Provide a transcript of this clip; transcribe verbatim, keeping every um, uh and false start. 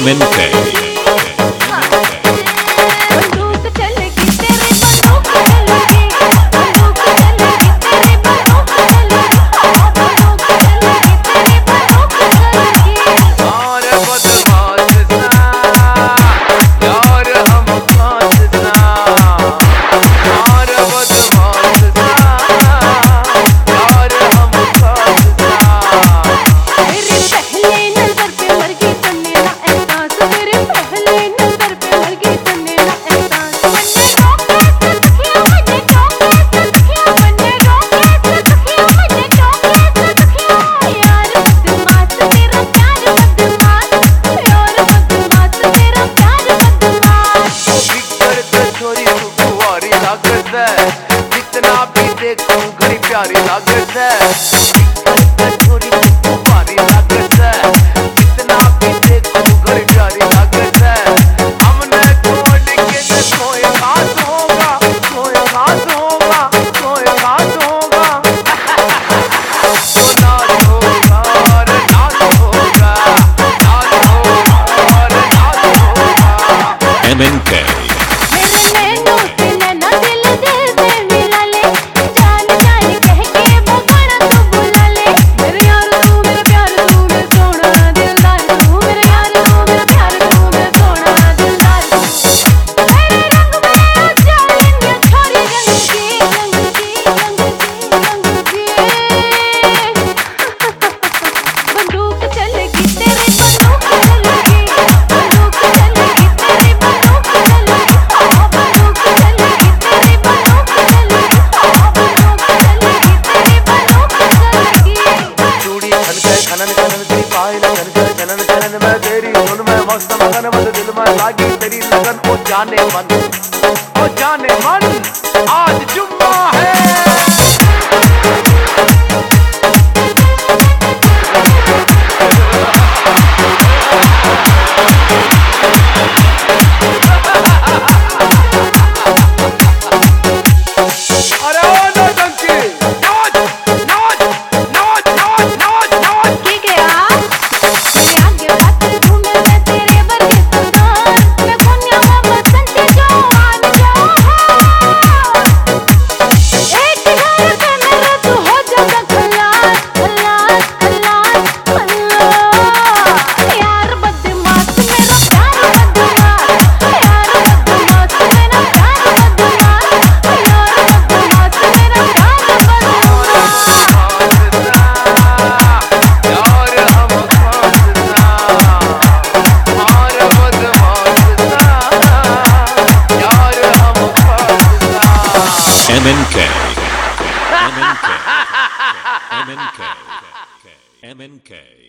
M N K जितना भी देखूं घड़ी प्यारी लागत है, छोरी भारी लागत है। जितना भी देखूं घड़ी प्यारी लागत है। हमने छोड़ के कोई खास होगा, कोई खास होगा, कोई खास होगा। तो नाच होगा और नाच होगा, नाच होगा और नाच होगा। M N K दिल में लागी तेरी लगन ओ जाने मन, ओ जाने मन आज जुम्मा है। M N K M N K M N K M N K